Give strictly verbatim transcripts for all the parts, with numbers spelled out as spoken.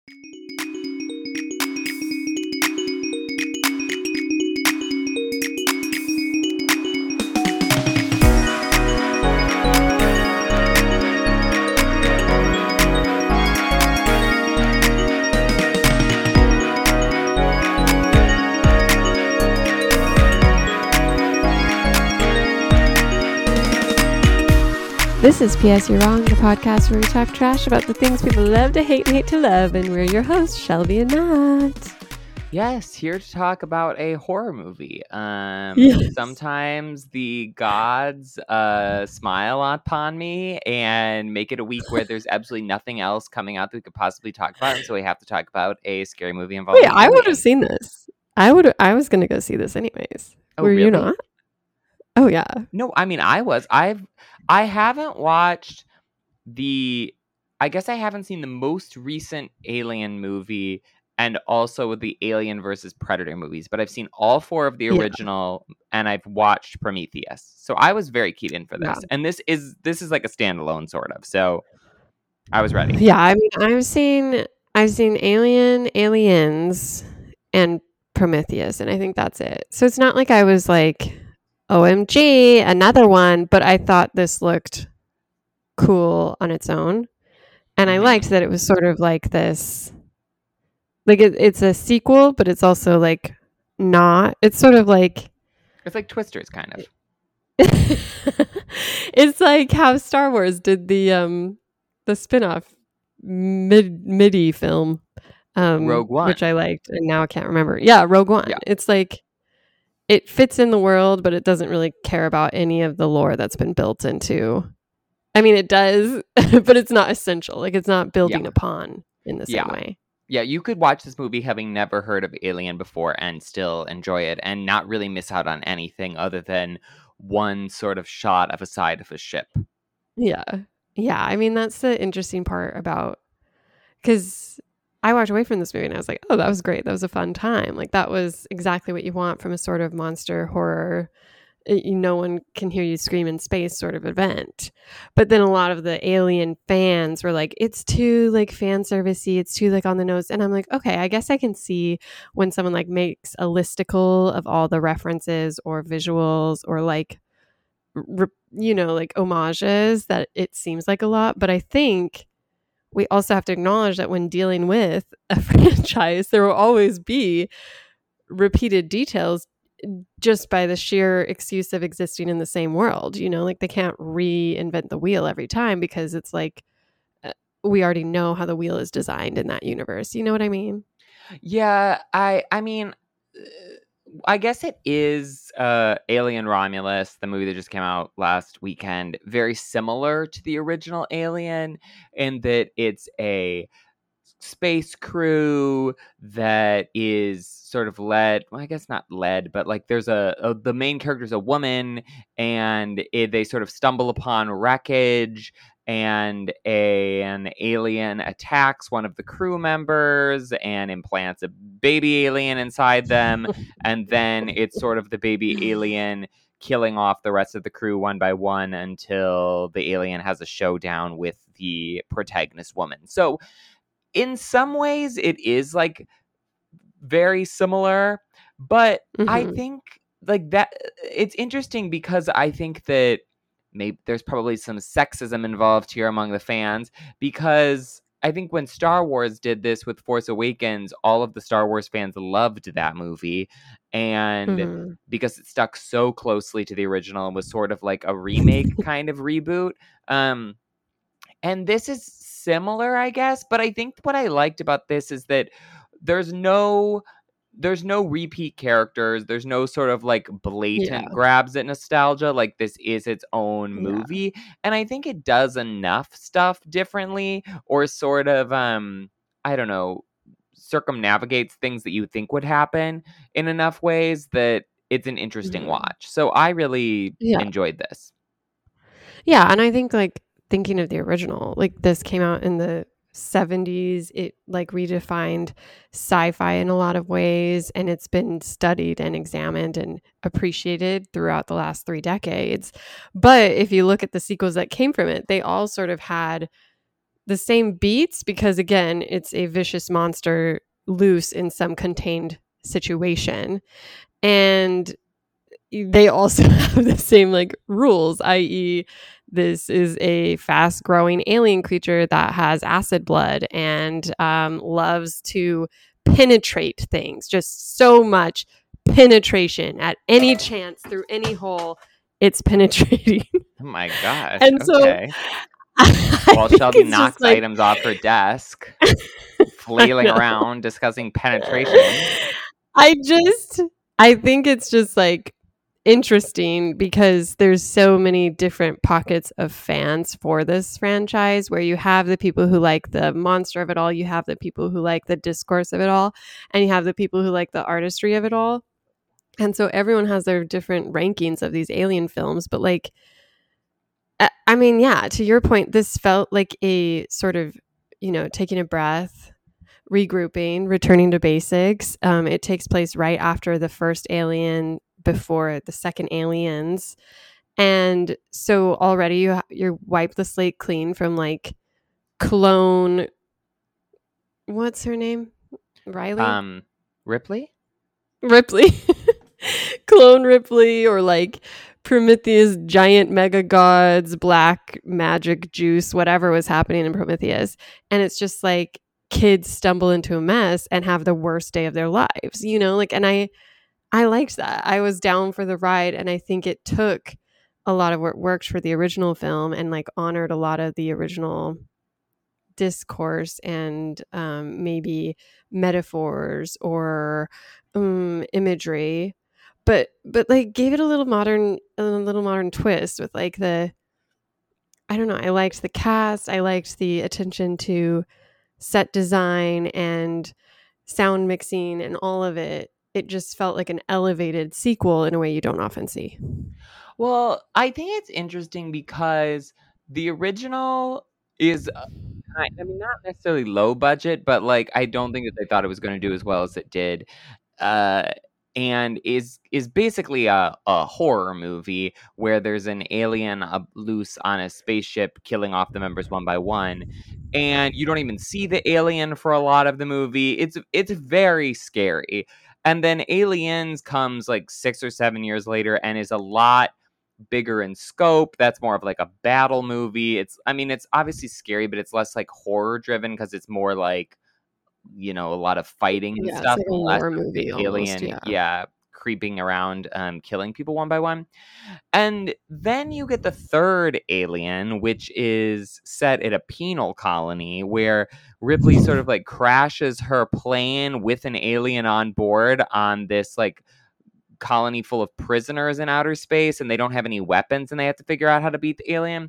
This is P S You're Wrong, the podcast where we talk trash about the things people love to hate and hate to love, and we're your hosts, Shelby and Matt. Yes, here to talk about a horror movie. Um, Yes. Sometimes the gods uh, smile upon me and make it a week where there's absolutely nothing else coming out that we could possibly talk about, and so we have to talk about a scary movie involving Wait, I would have aliens. seen this. I would. I was going to go see this anyways. Oh, Were you really? not? Oh, yeah. No, I mean, I was. I've. I haven't watched the. I guess I haven't seen the most recent Alien movie and also the Alien versus Predator movies, but I've seen all four of the Yeah. original and I've watched Prometheus. So I was very keyed in for this. Yeah. And this is this is like a standalone sort of. So I was ready. Yeah, I mean, I've seen I've seen Alien, Aliens, and Prometheus, and I think that's it. So it's not like I was like, O M G, another one, but I thought this looked cool on its own. And I Mhm. liked that it was sort of like this, like it, it's a sequel, but it's also like not. It's sort of like, It's like Twisters kind of. it's like how Star Wars did the um the spin-off mid midi film, um, Rogue One. which I liked, and now I can't remember. Yeah, Rogue One. Yeah. It's like it fits in the world, but it doesn't really care about any of the lore that's been built into. I mean, it does, but it's not essential. Like it's not building Yeah. upon in the same Yeah. way. Yeah, you could watch this movie having never heard of Alien before and still enjoy it and not really miss out on anything other than one sort of shot of a side of a ship. Yeah. Yeah. I mean, that's the interesting part about, because I walked away from this movie and I was like, oh, that was great. That was a fun time. Like that was exactly what you want from a sort of monster horror, uh, you, no one can hear you scream in space sort of event. But then a lot of the Alien fans were like, it's too like fan servicey. It's too like on the nose. And I'm like, okay, I guess I can see when someone like makes a listicle of all the references or visuals or like, re- you know, like homages, that it seems like a lot. But I think we also have to acknowledge that when dealing with a franchise, there will always be repeated details just by the sheer excuse of existing in the same world. You know, like they can't reinvent the wheel every time because it's like uh, we already know how the wheel is designed in that universe. You know what I mean? Yeah, I I mean, uh, I guess it is uh, Alien Romulus, the movie that just came out last weekend, very similar to the original Alien in that it's a space crew that is sort of led, well, I guess not led, but like there's a, a the main character is a woman and it, they sort of stumble upon wreckage and a, an alien attacks one of the crew members and implants a baby alien inside them. And then it's sort of the baby alien killing off the rest of the crew one by one until the alien has a showdown with the protagonist woman. So in some ways it is like very similar, but Mhm. I think like that it's interesting because I think that maybe there's probably some sexism involved here among the fans, because I think when Star Wars did this with Force Awakens, all of the Star Wars fans loved that movie, and Mhm. because it stuck so closely to the original and was sort of like a remake kind of reboot. Um and this is similar, I guess, but I think what I liked about this is that there's no there's no repeat characters. There's no sort of like blatant Yeah. grabs at nostalgia. Like this is its own Yeah. movie. And I think it does enough stuff differently, or sort of um I don't know, circumnavigates things that you think would happen in enough ways that it's an interesting Mhm. watch. So I really Yeah. enjoyed this. Yeah, and I think like thinking of the original, like this came out in the seventies. It like redefined sci-fi in a lot of ways, and it's been studied and examined and appreciated throughout the last three decades. But if you look at the sequels that came from it, they all sort of had the same beats because, again, it's a vicious monster loose in some contained situation. And they also have the same like rules, that is this is a fast growing alien creature that has acid blood and um, loves to penetrate things, just so much penetration at any chance through any hole it's penetrating. Oh my gosh. And so Okay. I While think Shelby it's just knocks like items off her desk, I flailing know. around, discussing penetration. I just I think it's just like interesting because there's so many different pockets of fans for this franchise where you have the people who like the monster of it all, you have the people who like the discourse of it all, and you have the people who like the artistry of it all. And so everyone has their different rankings of these alien films, but like I- I mean, yeah, to your point, this felt like a sort of, you know, taking a breath, regrouping, returning to basics. Um, it takes place right after the first Alien, before the second Aliens, and so already you you wipe the slate clean from like clone. What's her name? Riley Um, Ripley? Ripley, clone Ripley, or like Prometheus, giant mega gods, black magic juice, whatever was happening in Prometheus, and it's just like kids stumble into a mess and have the worst day of their lives, you know, like, and I I liked that. I was down for the ride, and I think it took a lot of what worked for the original film and like honored a lot of the original discourse and um, maybe metaphors or um, imagery, but but like gave it a little modern a little modern twist with like the I don't know. I liked the cast. I liked the attention to set design and sound mixing and all of it. It just felt like an elevated sequel in a way you don't often see. Well, I think it's interesting because the original is, uh, kind I mean, not necessarily low budget, but, like, I don't think that they thought it was gonna do as well as it did. Uh, and is is basically a a horror movie where there's an alien, uh, loose on a spaceship killing off the members one by one, and you don't even see the alien for a lot of the movie. It's it's very scary. And then Aliens comes, like, six or seven years later and is a lot bigger in scope. That's more of like a battle movie. It's I mean, it's obviously scary, but it's less like horror driven because it's more like, you know, a lot of fighting and Yeah, it's stuff like a and less war of the movie almost. alien, Yeah. yeah, creeping around, um, killing people one by one. And then you get the third Alien, which is set at a penal colony where Ripley sort of like crashes her plane with an alien on board on this like colony full of prisoners in outer space, and they don't have any weapons, and they have to figure out how to beat the alien.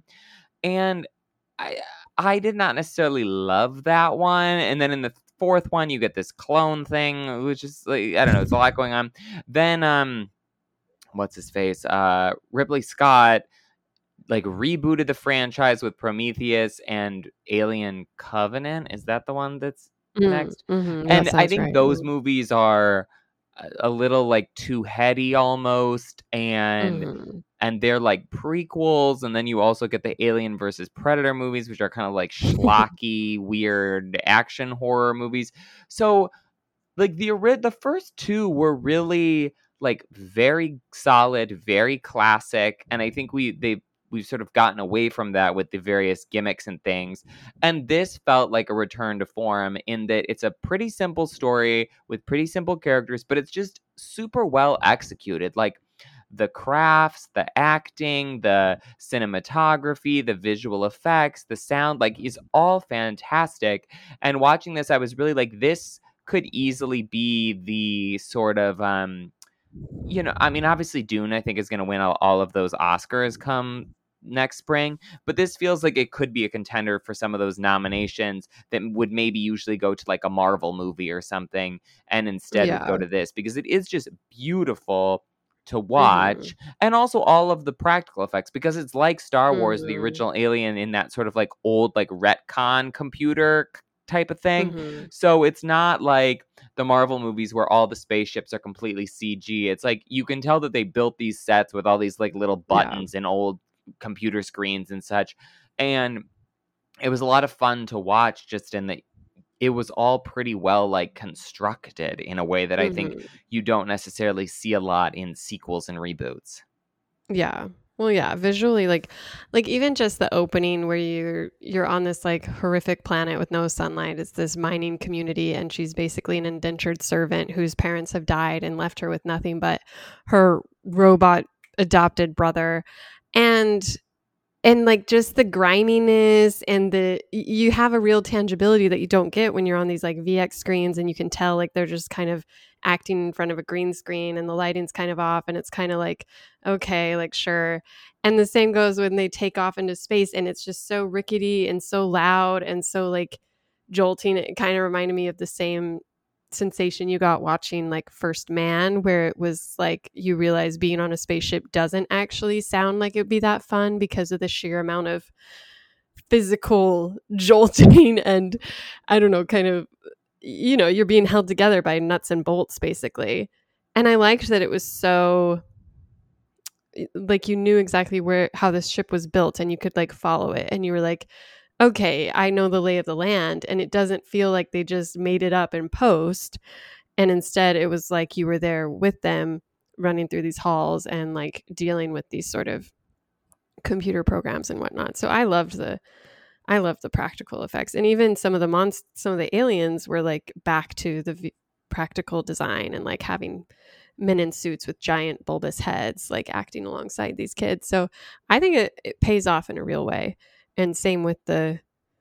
And I I did not necessarily love that one. And then in the fourth one, you get this clone thing, which is like, I don't know, it's a lot going on. Then um, what's his face? Uh, Ripley Scott like rebooted the franchise with Prometheus and Alien Covenant. Is that the one that's Mm, next? mhm, that And I sounds think right. those movies are a a little like too heady almost, and Mhm. and they're like prequels, and then you also get the Alien versus Predator movies, which are kind of like schlocky, weird action horror movies. So like the ori- the first two were really like very solid, very classic, and I think we they we've sort of gotten away from that with the various gimmicks and things. And this felt like a return to form in that it's a pretty simple story with pretty simple characters, but it's just super well executed. Like the crafts, the acting, the cinematography, the visual effects, the sound, like is all fantastic. And watching this, I was really like, this could easily be the sort of um you know, I mean, obviously Dune I think is going to win all, all of those Oscars come next spring, but this feels like it could be a contender for some of those nominations that would maybe usually go to like a Marvel movie or something, and instead would go Yeah. to this because it is just beautiful to Mhm. watch. And also all of the practical effects, because it's like Star Wars, the Mhm. original Alien, in that sort of like old like retcon computer k- type of thing. Mhm. So it's not like the Marvel movies where all the spaceships are completely C G. It's like you can tell that they built these sets with all these like little Yeah. buttons and old computer screens and such. And it was a lot of fun to watch, just in that it was all pretty well like constructed in a way that I think Mhm. you don't necessarily see a lot in sequels and reboots. Yeah. Well, yeah, visually, like like even just the opening where you're you're on this like horrific planet with no sunlight. It's this mining community, and she's basically an indentured servant whose parents have died and left her with nothing but her robot adopted brother. And and like just the griminess and the y- you have a real tangibility that you don't get when you're on these like V X screens, and you can tell like they're just kind of acting in front of a green screen and the lighting's kind of off, and it's kind of like okay, like sure. And the same goes when they take off into space, and it's just so rickety and so loud and so like jolting. It kind of reminded me of the same sensation you got watching like First Man, where it was like you realize being on a spaceship doesn't actually sound like it would be that fun because of the sheer amount of physical jolting and I don't know, kind of, you know, you're being held together by nuts and bolts basically. And I liked that it was so like you knew exactly where how this ship was built, and you could like follow it, and you were like, okay, I know the lay of the land, and it doesn't feel like they just made it up in post. And instead it was like you were there with them running through these halls and like dealing with these sort of computer programs and whatnot. So I loved the I loved the practical effects, and even some of the monst- some of the aliens were like back to the v- practical design, and like having men in suits with giant bulbous heads like acting alongside these kids. So I think it, it pays off in a real way. And same with the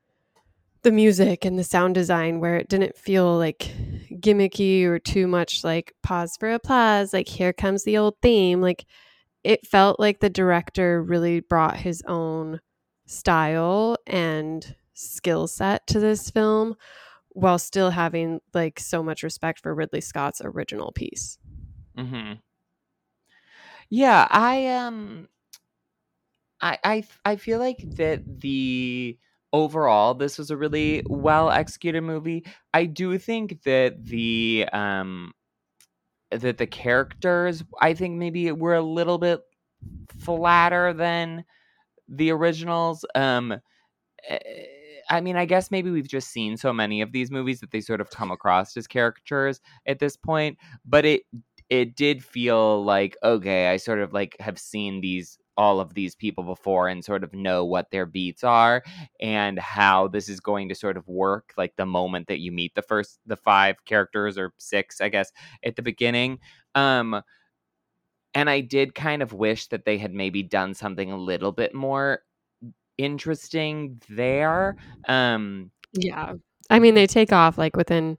the music and the sound design, where it didn't feel like gimmicky or too much like pause for applause, like here comes the old theme. Like it felt like the director really brought his own style and skill set to this film while still having like so much respect for Ridley Scott's original piece. Mm-hmm. Yeah, I um I I f- I feel like that the overall this was a really well executed movie. I do think that the um that the characters, I think maybe were a little bit flatter than the originals. Um eh, I mean, I guess maybe we've just seen so many of these movies that they sort of come across as caricatures at this point, but it it did feel like, okay, I sort of like have seen these all of these people before and sort of know what their beats are and how this is going to sort of work like the moment that you meet the first the five characters, or six, I guess, at the beginning. Um and I did kind of wish that they had maybe done something a little bit more interesting there. Um, Yeah. I mean, they take off like within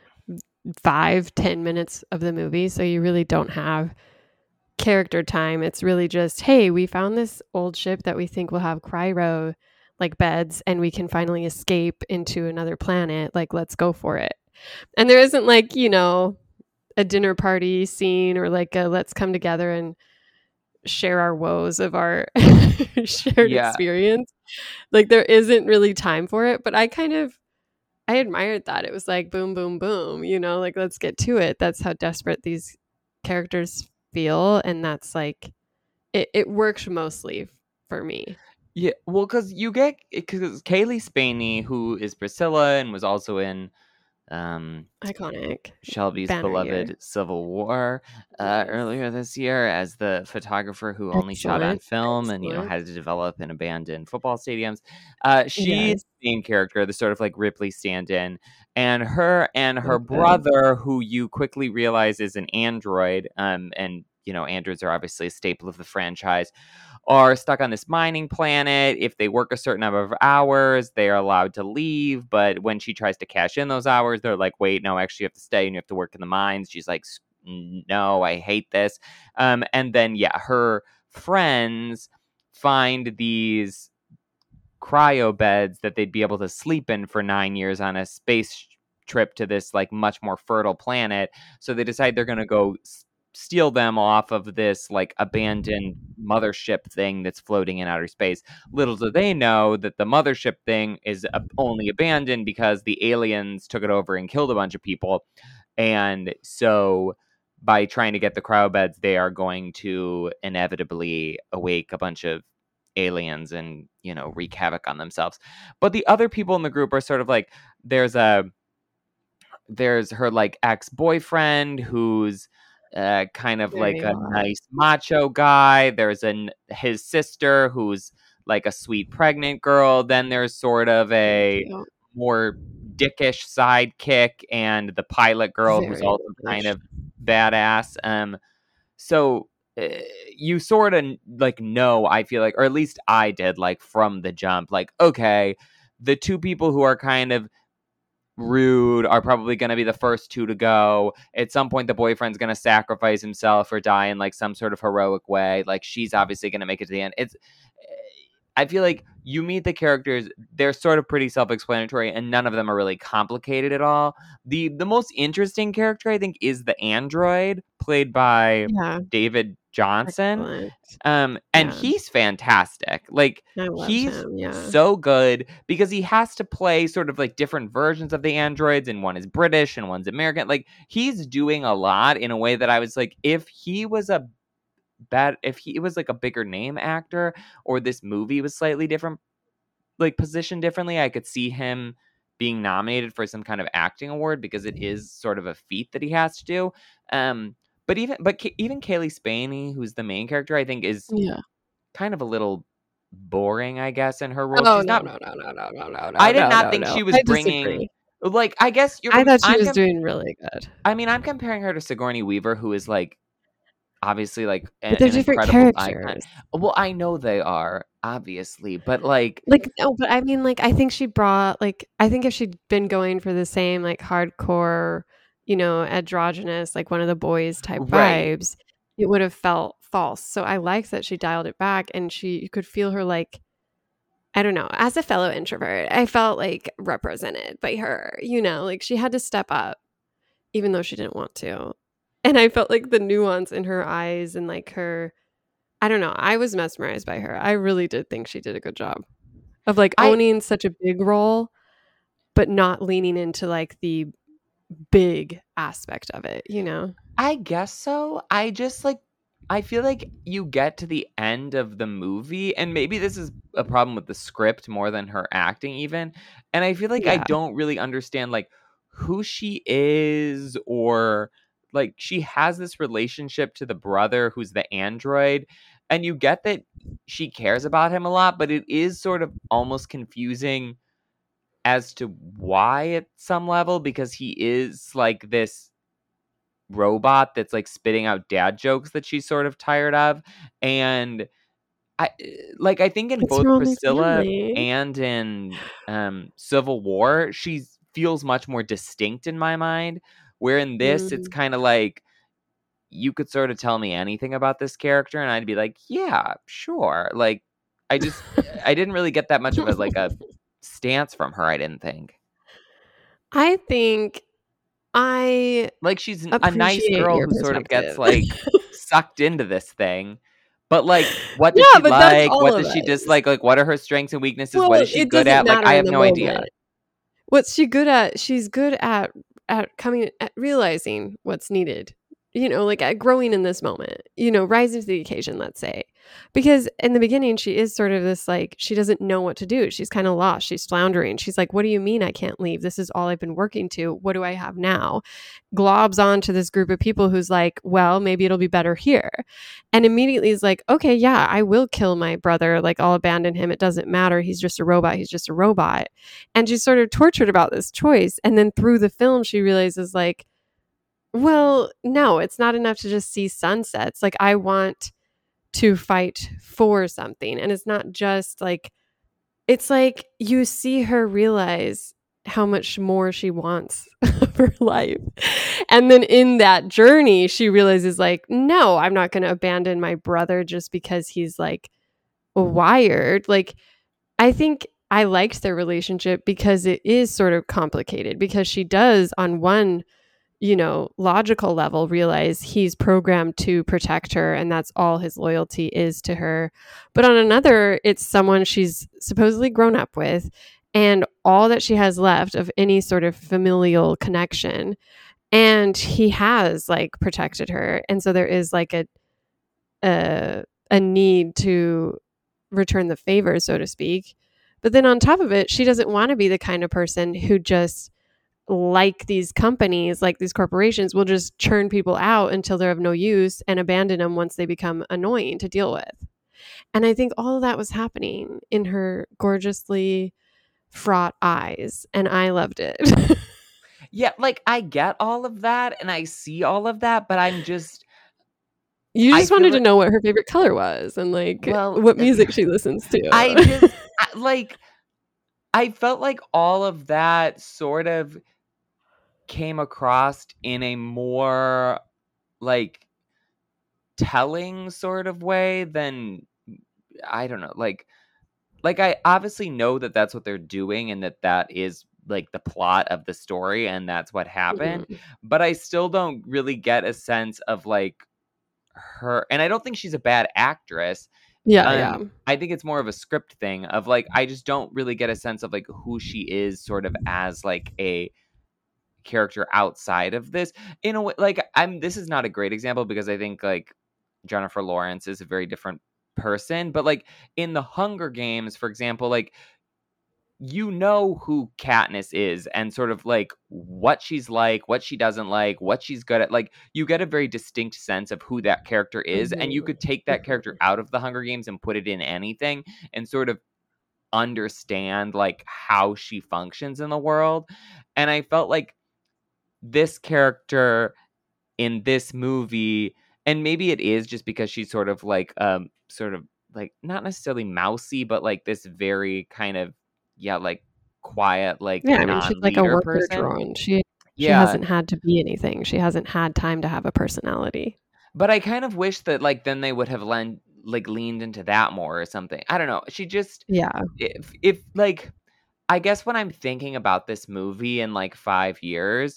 five, ten minutes of the movie. So you really don't have character time. It's really just, hey, we found this old ship that we think will have cryo like beds, and we can finally escape into another planet. Like, let's go for it. And there isn't like, you know, a dinner party scene or like a let's come together and share our woes of our shared yeah, experience. Like there isn't really time for it, but I kind of I admired that. It was like boom, boom, boom, you know, like let's get to it. That's how desperate these characters feel. And that's like it, it worked mostly for me. yeah. Well, because you get because Kaylee Spaney, who is Priscilla and was also in um Iconic Shelby's banner year. beloved Civil War uh, Yes. earlier this year as the photographer who only shot on Excellent. film and, you know, Excellent. had to develop and abandon football stadiums. Uh, she's Yes. the main character, the sort of like Ripley stand-in, and her and So her good. brother, who you quickly realize is an android, um, and you know, androids are obviously a staple of the franchise, are stuck on this mining planet. If they work a certain number of hours, they are allowed to leave. But when she tries to cash in those hours, they're like, wait, no, actually, you have to stay and you have to work in the mines. She's like, no, I hate this. Um, and then, yeah, her friends find these cryo beds that they'd be able to sleep in for nine years on a space trip to this like much more fertile planet. So they decide they're going to go s- steal them off of this like abandoned mothership thing that's floating in outer space. Little do they know that the mothership thing is uh, only abandoned because the aliens took it over and killed a bunch of people. And so by trying to get the cryo beds, they are going to inevitably awake a bunch of aliens and, you know, wreak havoc on themselves. But the other people in the group are sort of like, there's a there's her like ex-boyfriend who's uh, kind of like Very a hot. nice macho guy. There's an his sister who's like a sweet pregnant girl. Then there's sort of Very a cute. more dickish sidekick and the pilot girl who's Very also kind British. of badass. Um, so uh, you sort of like know, I feel like, or at least I did, like from the jump, like, okay, the two people who are kind of rude are probably going to be the first two to go. At some point, the boyfriend's going to sacrifice himself or die in like some sort of heroic way. Like she's obviously going to make it to the end. It's, I feel like you meet the characters; they're sort of pretty self-explanatory, and none of them are really complicated at all. the The most interesting character, I think, is the android played by Yeah. David Johnson. Excellent. Um, and Yeah. he's fantastic. Like I love he's him. Yeah. so good because he has to play sort of like different versions of the androids, and one is British and one's American. Like he's doing a lot in a way that I was like, if he was a bad, if he was like a bigger name actor, or this movie was slightly different, like positioned differently, I could see him being nominated for some kind of acting award because it is sort of a feat that he has to do. Um, but even but K- even Kaylee Spaney, who's the main character, I think is Yeah. kind of a little boring, I guess, in her role. Oh, She's no, not. no, no, no, no, no, no, I no, did no, not no, think no. she was I bringing. disagree. Like, I guess you're. I thought she I'm was com- doing really good. I mean, I'm comparing her to Sigourney Weaver, who is like obviously like But a- they're an different incredible icon. characters. Well, I know they are obviously, but like, Like, no, but I mean, like, I think she brought, like, I think if she'd been going for the same, like, hardcore, you know, androgynous, like one of the boys type right. vibes, it would have felt false. So I like that she dialed it back and she, you could feel her, like, I don't know, as a fellow introvert, I felt like represented by her, you know, like she had to step up even though she didn't want to. And I felt like the nuance in her eyes and like her, I don't know, I was mesmerized by her. I really did think she did a good job of like I owning such a big role, but not leaning into like the big aspect of it, you know? I guess so. I just like I feel like you get to the end of the movie, and maybe this is a problem with the script more than her acting even. And I feel like I Yeah. don't really understand like who she is, or like she has this relationship to the brother who's the android, and you get that she cares about him a lot, but it is sort of almost confusing as to why at some level, because he is like this robot that's like spitting out dad jokes that she's sort of tired of. And I like I think in It's both her only Priscilla family. and in um Civil War, she feels much more distinct in my mind. Where in this, it's Mhm. kind of like you could sort of tell me anything about this character and I'd be like, yeah, sure. Like I just I didn't really get that much of a like a stance from her, I didn't think. I think I Like she's n- a nice appreciate girl your who sort of gets perspective. like sucked into this thing. But like what does Yeah, she but that's like? all What of does she us. dislike? Like what are her strengths and weaknesses? What Well, is she it good doesn't at? Like matter I in have the no idea. moment. What's she good at? She's good at at coming at realizing what's needed. You know, like at growing in this moment, you know, rising to the occasion, let's say. Because in the beginning, she is sort of this like, she doesn't know what to do. She's kind of lost. She's floundering. She's like, what do you mean I can't leave? This is all I've been working to. What do I have now? Globs onto this group of people who's like, well, maybe it'll be better here. And immediately is like, okay, yeah, I will kill my brother. Like, I'll abandon him. It doesn't matter. He's just a robot. He's just a robot. And she's sort of tortured about this choice. And then through the film, she realizes, like, well, no, it's not enough to just see sunsets. Like, I want to fight for something. And it's not just like, it's like you see her realize how much more she wants of her life. And then in that journey, she realizes, like, no, I'm not going to abandon my brother just because he's like wired. Like, I think I liked their relationship because it is sort of complicated, because she does on one, you know, logical level realize he's programmed to protect her and that's all his loyalty is to her. But on another, it's someone she's supposedly grown up with and all that she has left of any sort of familial connection. And he has like protected her. And so there is like a a, a need to return the favor, so to speak. But then on top of it, she doesn't want to be the kind of person who just, like these companies, like these corporations, will just churn people out until they're of no use and abandon them once they become annoying to deal with. And I think all of that was happening in her gorgeously fraught eyes, and I loved it. Yeah, like, I get all of that, and I see all of that, but I'm just... You I just feel wanted to like... know what her favorite color was and, like, Well, what music she listens to. I just, I, like, I felt like all of that sort of came across in a more, like, telling sort of way than, I don't know, like, like, I obviously know that that's what they're doing and that that is, like, the plot of the story and that's what happened, Mhm. but I still don't really get a sense of, like, her, and I don't think she's a bad actress. Yeah, yeah. Um, I think it's more of a script thing of, like, I just don't really get a sense of, like, who she is sort of as, like, a character outside of this. In a way, like, I'm this is not a great example because I think, like, Jennifer Lawrence is a very different person, but, like, in the Hunger Games, for example, like, you know who Katniss is and sort of, like, what she's like, what she doesn't like, what she's good at. Like, you get a very distinct sense of who that character is, and you Mhm. could take that character Mhm. out of the Hunger Games and put it in anything and sort of understand, like, how she functions in the world. And I felt like this character in this movie, and maybe it is just because she's sort of like, um, sort of like not necessarily mousy, but like this very kind of, yeah, like quiet, like Yeah, I mean, she's like a non-leader worker person. drone. She she Yeah, hasn't had to be anything. She hasn't had time to have a personality. but I kind of wish that like then they would have lent like leaned into that more or something. I don't know. She just Yeah. if if like I guess when I'm thinking about this movie in like five years,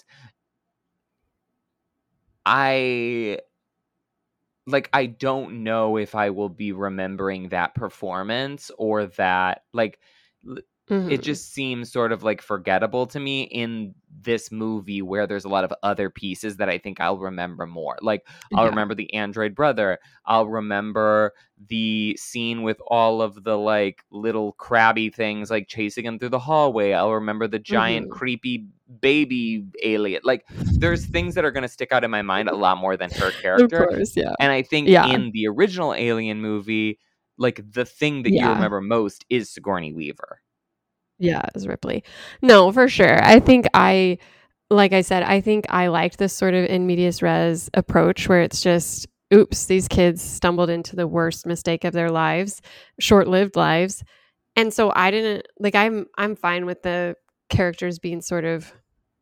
I like, I don't know if I will be remembering that performance or that, like, l it Mhm. just seems sort of, like, forgettable to me in this movie where there's a lot of other pieces that I think I'll remember more. Like, I'll Yeah. remember the android brother. I'll remember the scene with all of the, like, little crabby things, like, chasing him through the hallway. I'll remember the giant Mhm. creepy baby alien. Like, there's things that are gonna stick out in my mind a lot more than her Of character. course, yeah. And I think Yeah. in the original Alien movie, like, the thing that you Yeah. remember most is Sigourney Weaver. Yeah, as Ripley. No, for sure. I think I like I said, I think I liked this sort of in medias res approach where it's just, oops, these kids stumbled into the worst mistake of their lives, short-lived lives. And so I didn't like I'm I'm fine with the characters being sort of,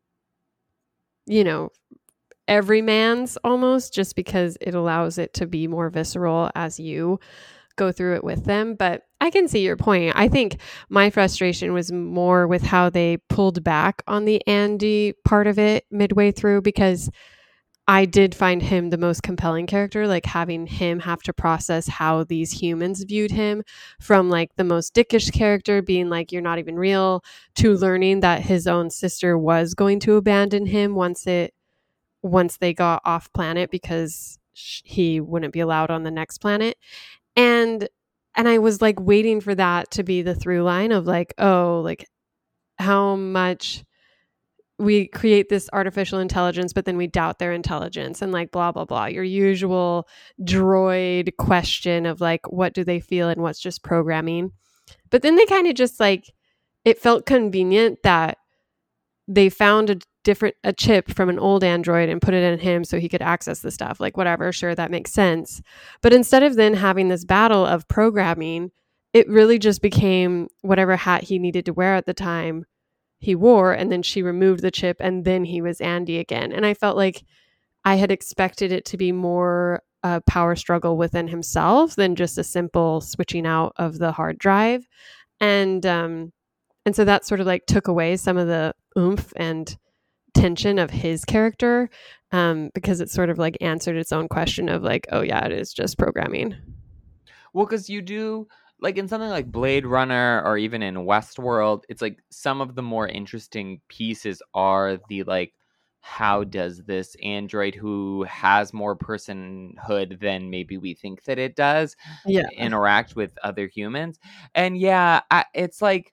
you know, everyman's almost, just because it allows it to be more visceral as you go through it with them. But I can see your point. I think my frustration was more with how they pulled back on the Andy part of it midway through, because I did find him the most compelling character, like having him have to process how these humans viewed him, from like the most dickish character being like, you're not even real, to learning that his own sister was going to abandon him once it once they got off planet because sh- he wouldn't be allowed on the next planet. And and I was like waiting for that to be the through line of like, oh, like how much we create this artificial intelligence, but then we doubt their intelligence and like blah, blah, blah. Your usual droid question of like, what do they feel and what's just programming. But then they kind of just like, it felt convenient that they found a different a chip from an old android and put it in him so he could access the stuff, like whatever, sure, that makes sense. But instead of then having this battle of programming, it really just became whatever hat he needed to wear at the time he wore, and then she removed the chip and then he was Andy again. And I felt like I had expected it to be more a power struggle within himself than just a simple switching out of the hard drive. And um and so that sort of like took away some of the oomph and tension of his character, um, because it sort of like answered its own question of like, oh yeah, it is just programming. Well, because you do, like, in something like Blade Runner or even in Westworld, it's like some of the more interesting pieces are the, like, how does this android who has more personhood than maybe we think that it does Yeah. interact with other humans? And yeah, I, it's like,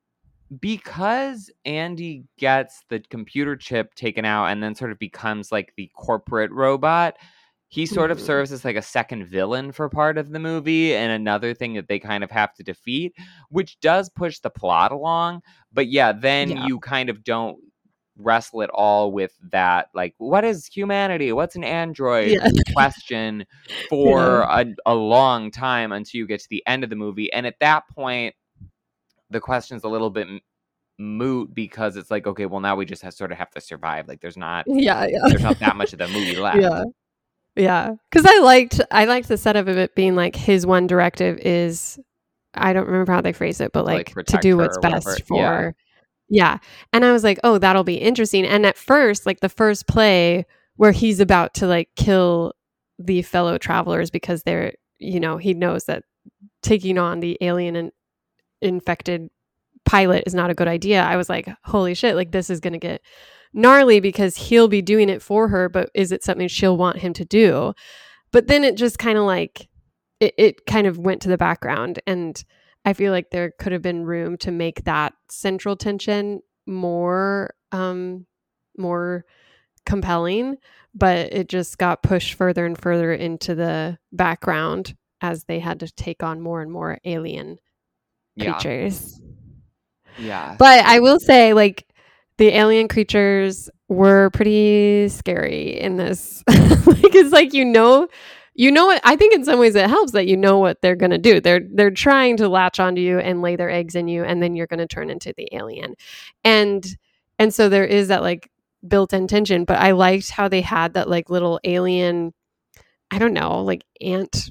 because Andy gets the computer chip taken out and then sort of becomes like the corporate robot, he sort of Mhm. serves as like a second villain for part of the movie and another thing that they kind of have to defeat, which does push the plot along. But yeah, then Yeah. you kind of don't wrestle at all with that, like, what is humanity? What's an android? Yeah. Question Yeah. for a, a long time until you get to the end of the movie. And at that point, the question's a little bit m- moot because it's like, okay, well now we just have, sort of have to survive. Like there's not Yeah, there's yeah. not that much of the movie Yeah. left. Yeah. 'Cause I liked I liked the setup of it being like his one directive is I don't remember how they phrase it, but To like like to protect do her what's or whatever. best Yeah. for yeah. And I was like, "Oh, that'll be interesting." And at first, like the first play where he's about to like kill the fellow travelers because they're, you know, he knows that taking on the alien and infected pilot is not a good idea. I was like, "Holy shit, like this is going to get gnarly because he'll be doing it for her, but is it something she'll want him to do?" But then it just kind of like it, it kind of went to the background, and I feel like there could have been room to make that central tension more um more compelling, but it just got pushed further and further into the background as they had to take on more and more alien Yeah. creatures. Yeah. But I will say, like, the alien creatures were pretty scary in this. Like, it's like you know, you know what? I think in some ways it helps that you know what they're gonna do. They're they're trying to latch onto you and lay their eggs in you, and then you're gonna turn into the alien, and and so there is that like built-in tension. But I liked how they had that like little alien. I don't know, like ant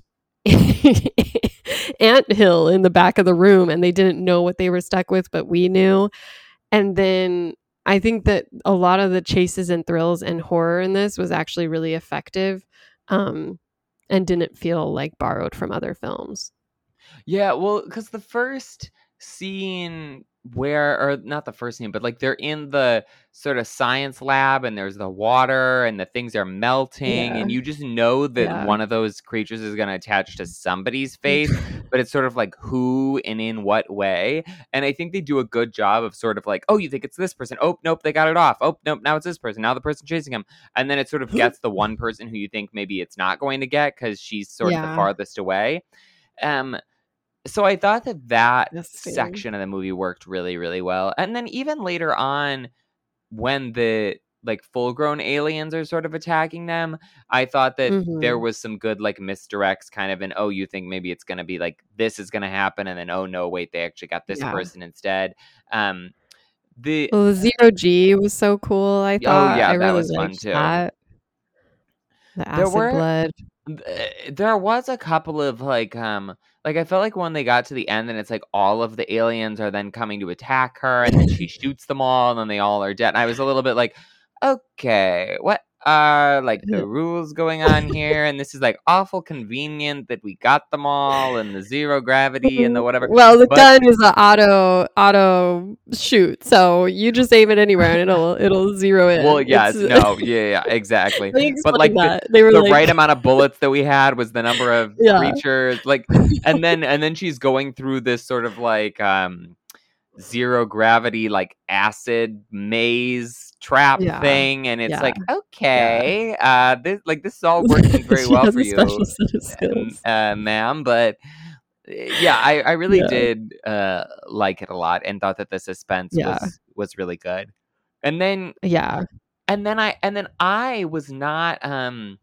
ant hill in the back of the room, and they didn't know what they were stuck with, but we knew. And then I think that a lot of the chases and thrills and horror in this was actually really effective, um, and didn't feel like borrowed from other films. Yeah, well, because the first scene where, or not the first scene, but like they're in the sort of science lab and there's the water and the things are melting, Yeah, and you just know that yeah. one of those creatures is going to attach to somebody's face, but it's sort of like who and in what way. And I think they do a good job of sort of like, oh, you think it's this person? Oh, nope, they got it off. Oh, nope, now it's this person. Now the person chasing him. And then it sort of gets the one person who you think maybe it's not going to get because she's sort of the Yeah, farthest away. Um, so I thought that that that's fair. section of the movie worked really, really well. And then even later on, when the like full grown aliens are sort of attacking them, I thought that there Mhm. was some good like misdirects kind of in, oh, you think maybe it's gonna be like this is gonna happen, and then oh no, wait, they actually got this Yeah. person instead. Um the Well, the zero G was so cool, I oh thought. I yeah, that really was fun liked too. that. The There acid were blood. th- there was a couple of like um like I felt like when they got to the end and it's like all of the aliens are then coming to attack her and then she shoots them all and then they all are dead. And I was a little bit like, okay, what are like the rules going on here? And this is like awful convenient that we got them all and the zero gravity and the whatever. Well, the But gun is a auto auto shoot, so you just aim it anywhere and it'll it'll zero well, in. It's yes, no, yeah, yeah, exactly. they But explained like the that. They were the like, right amount of bullets that we had was the number of yeah. creatures. Like, and then and then she's going through this sort of like um zero gravity like acid maze trap Yeah. thing, and it's Yeah. like, Yeah. okay, uh, this like this is all working very She well has for a special you, set of um, skills. uh, ma'am, but. eh, Yeah, I, I really Yeah. did uh, like it a lot, and thought that the suspense Yeah. was was really good. And then Yeah. and then I and then I was not um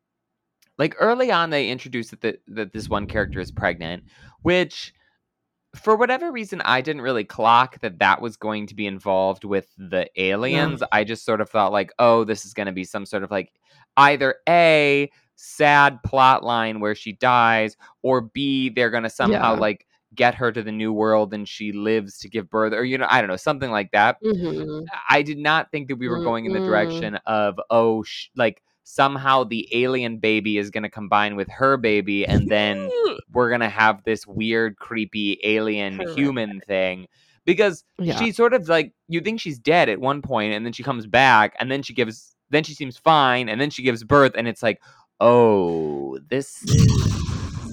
like early on they introduced that the, that this one character is pregnant, which for whatever reason I didn't really clock that that was going to be involved with the No. aliens. I just sort of thought like, oh, this is going to be some sort of like either A, sad plot line where she dies, or B, they're going to somehow Yeah. like get her to the new world and she lives to give birth, or you know, I don't know, something like that. Mhm. I did not think that we were going in the Mm-mm. direction of, oh, sh- like somehow the alien baby is going to combine with her baby, and then we're going to have this weird, creepy alien Correct. human thing. because Yeah. she sort of like, you think she's dead at one point, and then she comes back, and then she gives, then she seems fine, and then she gives birth, and it's like, oh, this is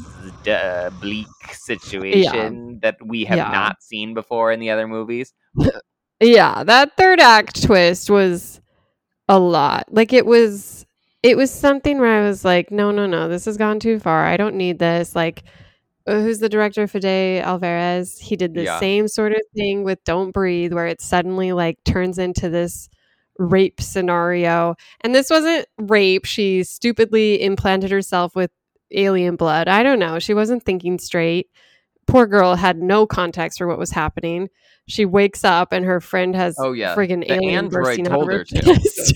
a bleak situation that we have Yeah. not seen before in the other movies. Yeah, that third act twist was a lot. Like it was it was something where I was like, no, no, no, this has gone too far. I don't need this. Like, uh, who's the director? Fede Alvarez. He did the Yeah. same sort of thing with Don't Breathe, where it suddenly like turns into this rape scenario. And this wasn't rape. She stupidly implanted herself with alien blood. I don't know. She wasn't thinking straight. Poor girl had no context for what was happening. She wakes up and her friend has Oh yeah, friggin' the alien android bursting out told of her her to. chest.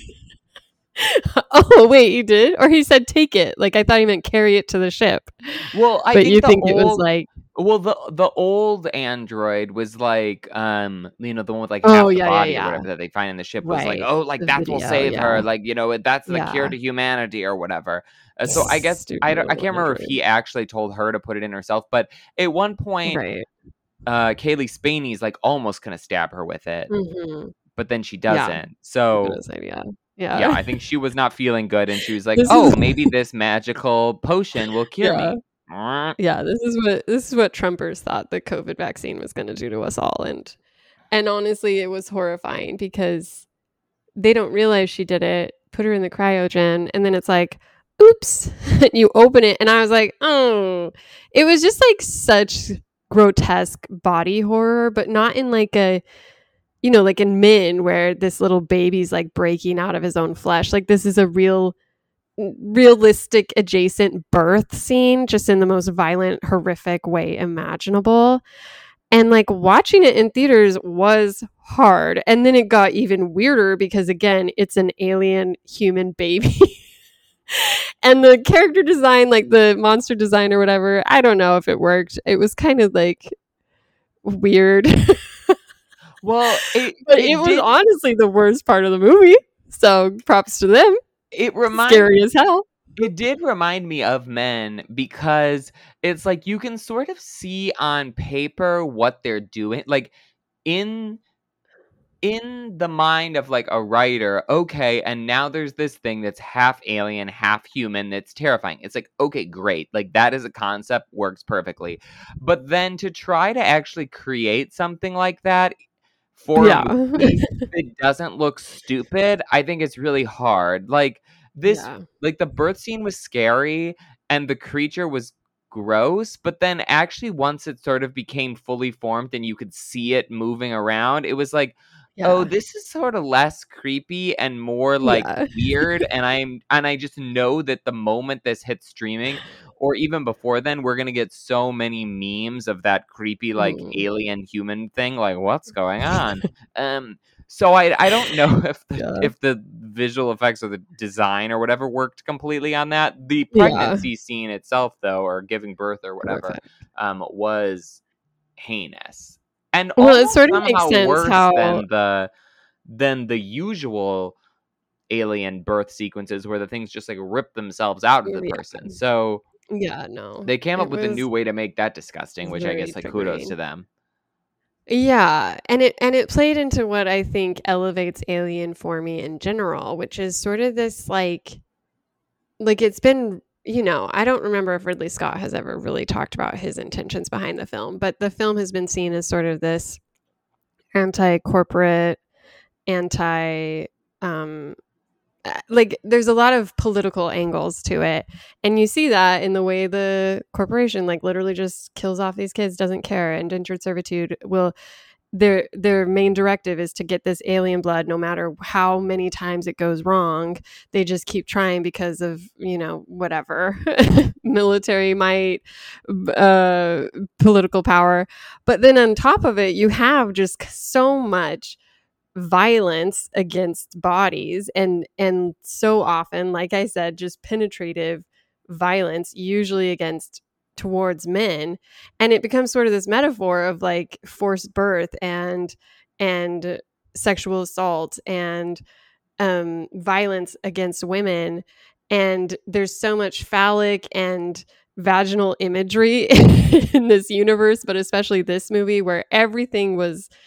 Oh wait, he did? Or he said take it. Like I thought he meant carry it to the ship. Well, I but think you the think old, it was like, well, the the old android was like, um, you know, the one with like half oh the yeah, yeah, body or yeah. whatever that they find in the ship was like, Right. oh, like The that will video, save yeah. her, like, you know, that's the cure Yeah. to humanity or whatever. Uh, so I guess Stupid I don't, I little can't remember if android. he actually told her to put it in herself, but at one point, Right. uh, Kaylee Spaney's like almost gonna stab her with it, Mm-hmm. but then she Yeah. doesn't. So Goodness idea. Yeah. yeah, I think she was not feeling good, and she was like, This "Oh, is maybe this magical potion will cure yeah. me." Mwah. Yeah, this is what this is what Trumpers thought the COVID vaccine was going to do to us all, and and honestly, it was horrifying because they don't realize she did it. Put her in the cryogen, and then it's like, oops, and you open it, and I was like, oh, it was just like such grotesque body horror, but not in like a, you know, like in Men where this little baby's like breaking out of his own flesh. Like this is a real realistic adjacent birth scene, just in the most violent, horrific way imaginable. And like watching it in theaters was hard. And then it got even weirder because again, it's an alien human baby. And the character design, like the monster design or whatever, I don't know if it worked. It was kind of like weird. Well, it but it, it was did, honestly the worst part of the movie. So props to them. it reminded Scary as hell. It did remind me of Men because it's like you can sort of see on paper what they're doing, like in in the mind of like a writer. Okay, and now there's this thing that's half alien, half human that's terrifying. It's like, okay, great, like that is a concept, works perfectly. But then to try to actually create something like that for Yeah. a movie that doesn't look stupid, I think it's really hard. Like this, Yeah. like the birth scene was scary and the creature was gross, but then actually once it sort of became fully formed and you could see it moving around, it was like, oh, Yeah. this is sort of less creepy and more like Yeah. weird. And I'm and I just know that the moment this hits streaming, or even before then, we're gonna get so many memes of that creepy like Mm. alien human thing. Like, what's going on? um, so I I don't know if the, Yeah. if the visual effects or the design or whatever worked completely on that. The Yeah. pregnancy scene itself, though, or giving birth or whatever, Horrific. um, was heinous. And Well, it almost sort of makes somehow sense worse how than the than the usual alien birth sequences where the things just like rip themselves out of the Yeah. person. So Yeah, no. they came It up with a was new way to make that disgusting, which I very guess like kudos triggering. to them. Yeah, and it and it played into what I think elevates Alien for me in general, which is sort of this like like it's been, you know, I don't remember if Ridley Scott has ever really talked about his intentions behind the film, but the film has been seen as sort of this anti-corporate, anti um uh, like there's a lot of political angles to it, and you see that in the way the corporation like literally just kills off these kids, doesn't care. Indentured servitude will their their main directive is to get this alien blood no matter how many times it goes wrong. They just keep trying because of, you know, whatever military might, uh political power. But then on top of it, you have just so much violence against bodies, and and so often, like I said, just penetrative violence, usually against towards men. And it becomes sort of this metaphor of like forced birth and and sexual assault and um violence against women. And there's so much phallic and vaginal imagery in this universe, but especially this movie where everything was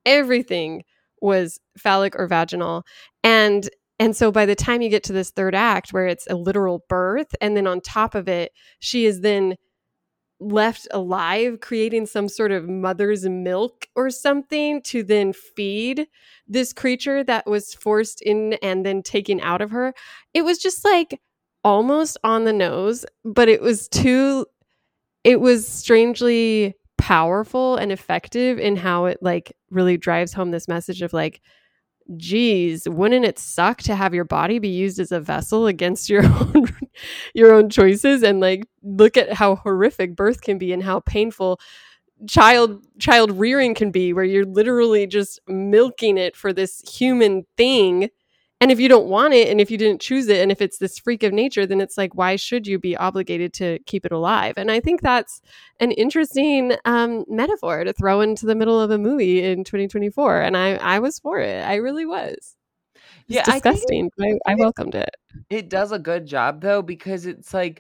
everything was phallic or vaginal. And and so by the time you get to this third act where it's a literal birth, and then on top of it, she is then left alive, creating some sort of mother's milk or something to then feed this creature that was forced in and then taken out of her. It was just like almost on the nose, but it was too, it was strangely powerful and effective in how it like really drives home this message of like, geez, wouldn't it suck to have your body be used as a vessel against your own your own choices? And like, look at how horrific birth can be and how painful child child rearing can be, where you're literally just milking it for this human thing. And if you don't want it, and if you didn't choose it, and if it's this freak of nature, then it's like, why should you be obligated to keep it alive? And I think that's an interesting um, metaphor to throw into the middle of a movie in twenty twenty-four. And I, I was for it. I really was. It's Yeah, disgusting. I, think I, I welcomed it. It does a good job though, because it's like,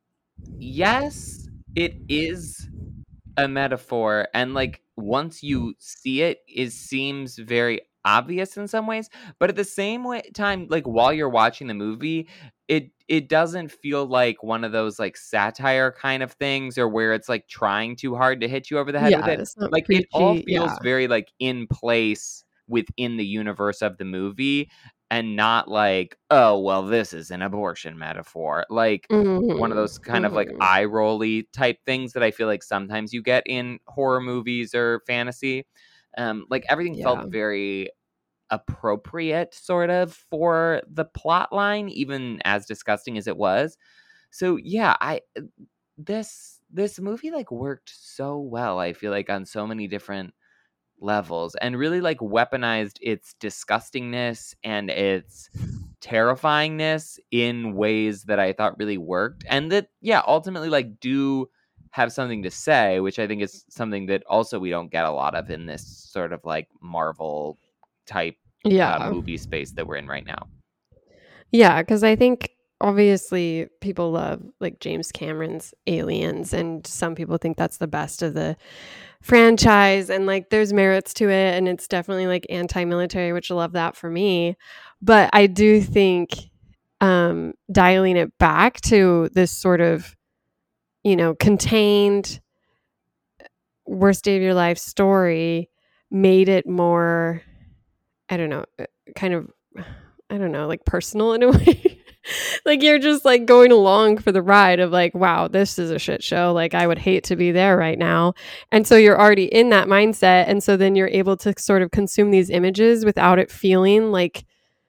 yes, it is a metaphor, and like once you see it, it seems very obvious in some ways, but at the same way time, like while you're watching the movie, it it doesn't feel like one of those like satire kind of things, or where it's like trying too hard to hit you over the head Yeah, with it. it's not Like it all preachy. feels Yeah. very like in place within the universe of the movie, and not like, oh well, this is an abortion metaphor, like one of those Mhm, kind of like mhm. eye rolly type things that I feel like sometimes you get in horror movies or fantasy. Um, like everything Yeah. felt very appropriate sort of for the plot line, even as disgusting as it was. So yeah, I this this movie like worked so well, I feel like, on so many different levels, and really like weaponized its disgustingness and its terrifyingness in ways that I thought really worked, and that yeah ultimately like do have something to say, which I think is something that also we don't get a lot of in this sort of like Marvel type uh, Yeah. movie space that we're in right now. Yeah, because I think obviously people love like James Cameron's Aliens, and some people think that's the best of the franchise, and like there's merits to it, and it's definitely like anti-military, which I love that for me. But I do think um dialing it back to this sort of, you know, contained worst day of your life story made it more, I don't know, uh, kind of, I don't know, like personal in a way. Like you're just like going along for the ride of like, wow, this is a shit show. Like I would hate to be there right now. And so you're already in that mindset. And so then you're able to sort of consume these images without it feeling like,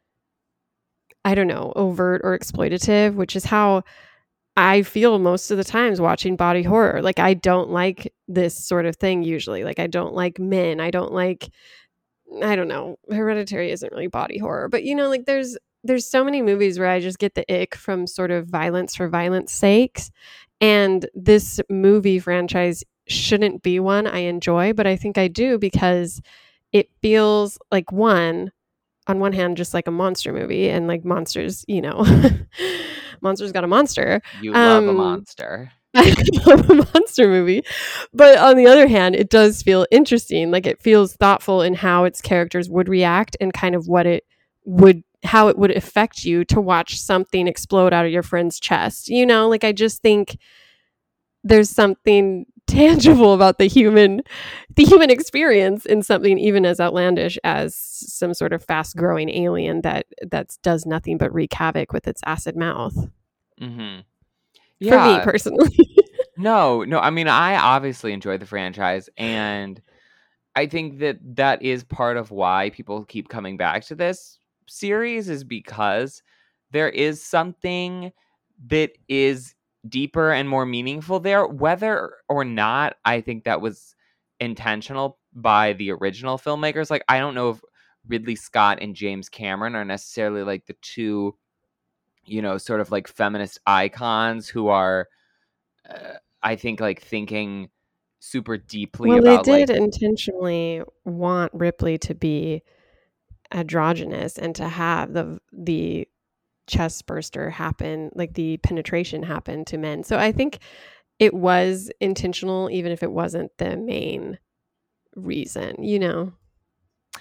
I don't know, overt or exploitative, which is how I feel most of the times watching body horror. Like I don't like this sort of thing usually. Like I don't like men. I don't like, I don't know, Hereditary isn't really body horror, but you know, like there's there's so many movies where I just get the ick from sort of violence for violence sakes. And this movie franchise shouldn't be one I enjoy, but I think I do because it feels like, one, on one hand, just like a monster movie, and like monsters, you know, monsters got a monster. You love a Um, monster. I love a monster movie. But on the other hand, it does feel interesting. Like it feels thoughtful in how its characters would react and kind of what it would, how it would affect you to watch something explode out of your friend's chest. You know, like I just think there's something tangible about the human, the human experience in something even as outlandish as some sort of fast growing alien that that does nothing but wreak havoc with its acid mouth. Mm-hmm. For me Yeah. personally. No, no. I mean, I obviously enjoy the franchise, and I think that that is part of why people keep coming back to this series, is because there is something that is deeper and more meaningful there, whether or not I think that was intentional by the original filmmakers. Like, I don't know if Ridley Scott and James Cameron are necessarily like the two, you know, sort of like feminist icons who are, uh, I think, like thinking super deeply Well, they about like, did intentionally want Ripley to be androgynous and to have the the chest burster happen, like the penetration happen to men. So I think it was intentional, even if it wasn't the main reason, you know?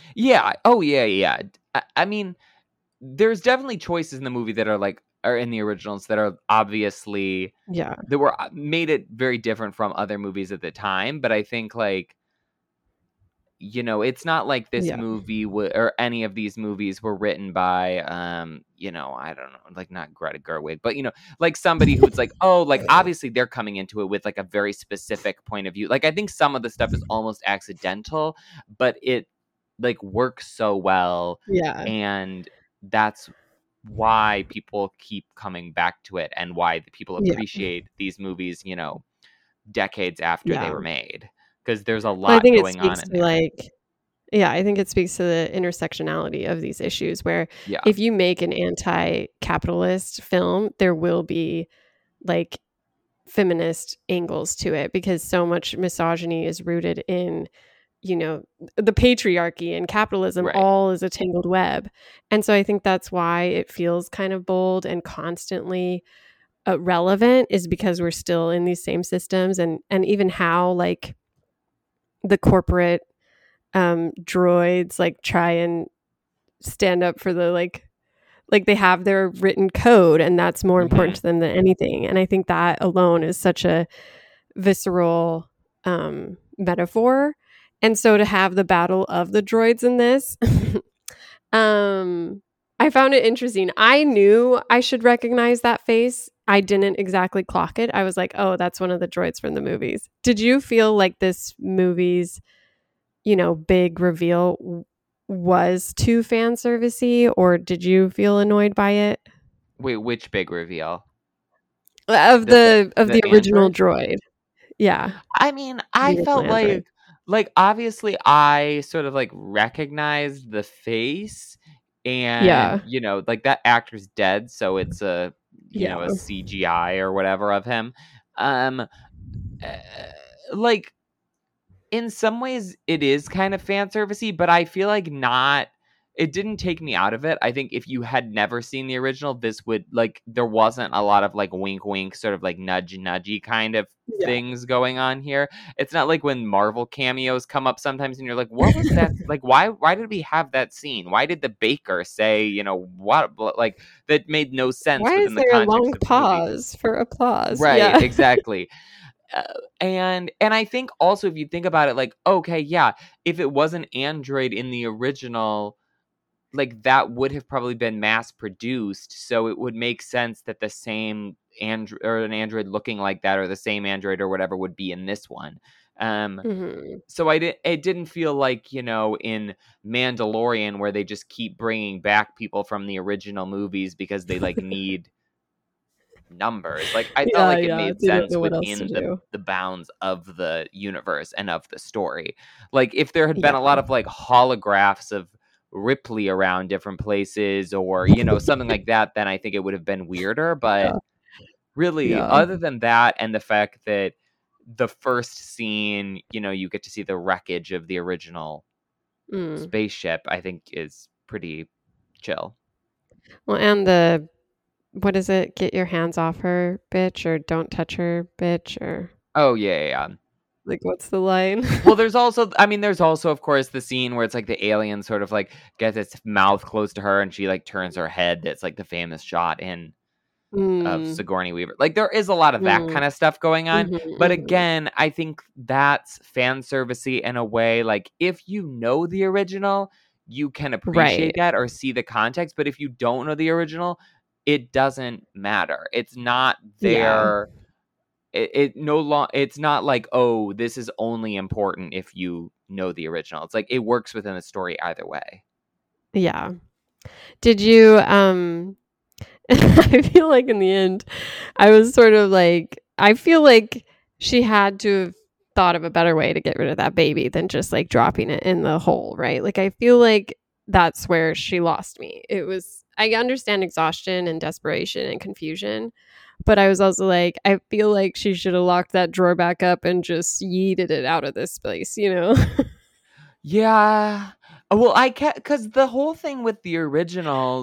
Yeah. Oh, yeah, yeah. I, I mean, there's definitely choices in the movie that are like, are in the originals that are obviously, Yeah. that were uh, made it very different from other movies at the time. But I think like, you know, it's not like this Yeah. movie w- or any of these movies were written by, um, you know, I don't know, like not Greta Gerwig, but you know, like somebody who's like, oh, like obviously they're coming into it with like a very specific point of view. Like I think some of the stuff is almost accidental, but it like works so well, Yeah. and that's why people keep coming back to it, and why the people Yeah. appreciate these movies, you know, decades after they Yeah. were made, because there's a Well, I lot think it going on speaks in to there. like yeah, I think it speaks to the intersectionality of these issues where Yeah. if you make an anti-capitalist film, there will be like feminist angles to it because so much misogyny is rooted in, you know, the patriarchy and capitalism Right. all is a tangled web. And so I think that's why it feels kind of bold and constantly uh, relevant is because we're still in these same systems and and even how like the corporate um droids like try and stand up for the like like they have their written code and that's more important Mhm. to them than anything. And I think that alone is such a visceral um metaphor. And so to have the battle of the droids in this um I found it interesting. I knew I should recognize that face. I didn't exactly clock it. I was like, "Oh, that's one of the droids from the movies." Did you feel like this movie's, you know, big reveal w- was too fan servicey, or did you feel annoyed by it? Wait, which big reveal? Of The fa the of the the original android? droid. Yeah, I mean, the I original felt android. like like, obviously, I sort of, like, recognized the face, and, Yeah. you know, like, that actor's dead, so it's a, you Yeah. know, a C G I or whatever of him. Um, eh, like, in some ways, it is kind of fan servicey, but I feel like not, it didn't take me out of it. I think if you had never seen the original, this would like, there wasn't a lot of like wink wink, sort of like nudge nudgy kind of Yeah. things going on here. It's not like when Marvel cameos come up sometimes and you're like, what was that? Like, why why did we have that scene? Why did the baker say, you know, what, like, that made no sense Why is within the there a long context of the movie. pause for applause? Right, Yeah. exactly. Uh, and and I think also if you think about it, like, okay, yeah, if it was an android in the original, like that would have probably been mass produced, so it would make sense that the same android or an android looking like that or the same android or whatever would be in this one. Um, Mhm. so I did. It didn't feel like, you know, in Mandalorian where they just keep bringing back people from the original movies because they like need numbers. Like I felt Yeah, like it yeah, made they don't sense know what else to within the do. the bounds of the universe and of the story. Like if there had been Yeah. a lot of like holographs of Ripley around different places or, you know, something like that, then I think it would have been weirder. But Yeah. really, Yeah. other than that and the fact that the first scene, you know, you get to see the wreckage of the original Mm. spaceship, I think is pretty chill. Well, and the what is it? Get your hands off her, bitch, or don't touch her, bitch, or Oh yeah, yeah, yeah. like what's the line? Well, there's also, I mean, there's also, of course, the scene where it's like the alien sort of like gets its mouth close to her and she like turns her head. That's like the famous shot in of Mm. Sigourney Weaver. Like there is a lot of that Mm. kind of stuff going on. Mhm, But mhm. again, I think that's fan servicey in a way. Like if you know the original, you can Right. appreciate that or see the context. But if you don't know the original, it doesn't matter. It's not Yeah. there. It, it no long. It's not like, oh, this is only important if you know the original. It's like it works within the story either way. Yeah. Did you um I feel like in the end I was sort of like I feel like she had to have thought of a better way to get rid of that baby than just like dropping it in the hole, right? Like I feel like that's where she lost me. It was I understand exhaustion and desperation and confusion, but I was also like I feel like she should have locked that drawer back up and just yeeted it out of this place, you know? Yeah. Uh, Well, I can't, because the whole thing with the originals